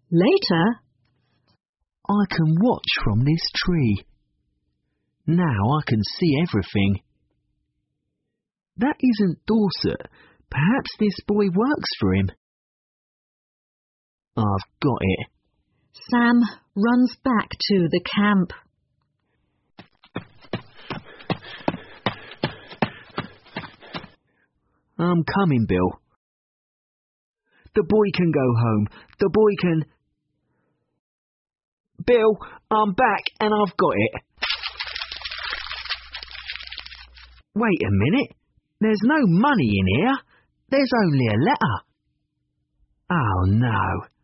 Later, I can watch from this tree. Now I can see everything. That isn't Dorset. Perhaps this boy works for him. I've got it. Sam runs back to the camp. I'm coming, Bill. The boy can go home. The boy can... Bill, I'm back and I've got it. Wait a minute. There's no money in here. There's only a letter. Oh no.